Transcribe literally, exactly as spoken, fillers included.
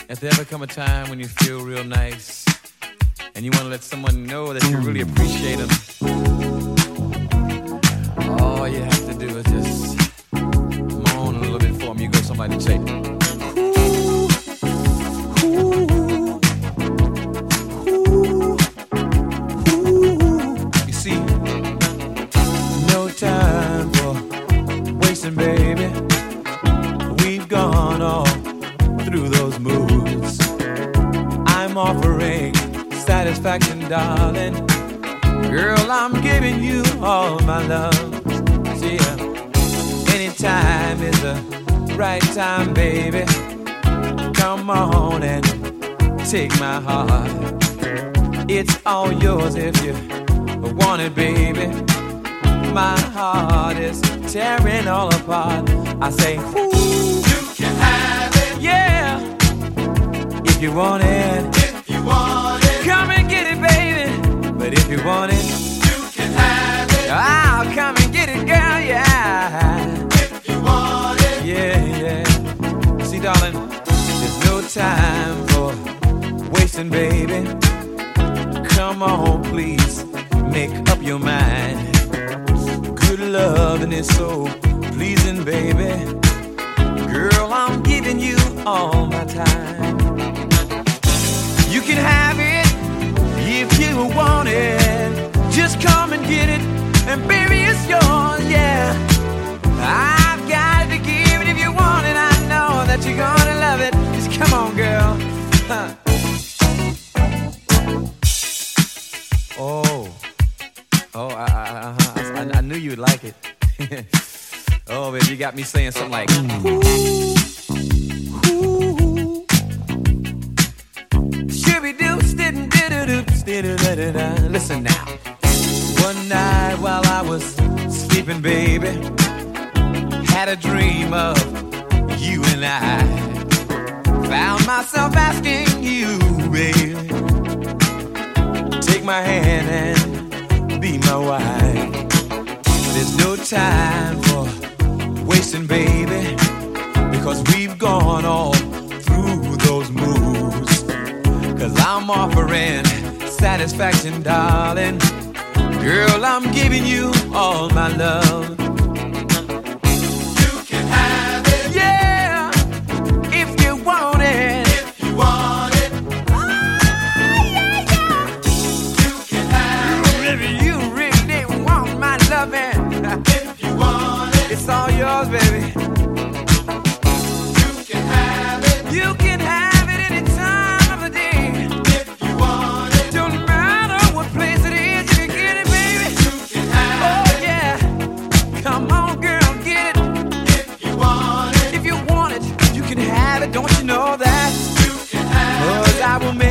If there ever come a time when you feel real nice and you want to let someone know that you really appreciate them, all you have to do is just moan a little bit for them. You go somebody and say, ooh, ooh, ooh, ooh. You see, no time for wasting, baby. We've gone all through those moods. I'm offering satisfaction, darling. Girl, I'm giving you all my love. See ya. Anytime is the right time, baby. Come on and take my heart. It's all yours if you want it, baby. My heart is tearing all apart. I say, ooh, you can have it. Yeah, if you want it. If you want it, come and get it, baby. But if you want it, you can have it. I'll come and get it, girl, yeah. If you want it, yeah, yeah. See, darling, there's no time for wasting, baby. Come on, please, make up your mind. Good loving is so pleasing, baby. Girl, I'm giving you all my time. You can have it if you want it. Just come and get it, and baby, it's yours, yeah. I've got to give it if you want it. I know that you're gonna love it. Just come on, girl. Huh. Oh, oh, I, I, I, I, I knew you'd like it. Oh, baby, you got me saying something like, ooh, ooh, shooby-doo, stidin-doo-doo-doo, stidin-doo-doo-doo. Listen now. One night while I was sleeping, baby, had a dream of you and I. Found myself asking you, baby, take my hand and be my wife. There's no time for wasting, baby, because we've gone all through those moves. Cause I'm offering satisfaction, darling. Girl, I'm giving you all my love. You can have it. Yeah, if you want it. If you want it. Oh, yeah, yeah. You can have it. If you really want my loving. If you want it. It's all yours, baby. You can have it. You can have it any time of the day. If you want it. Don't matter what place it is, you can get it, baby. You can have it. Oh, yeah. Come on, girl, get it. If you want it. If you want it, you can have it. Don't you know that? You can have it. 'Cause I will make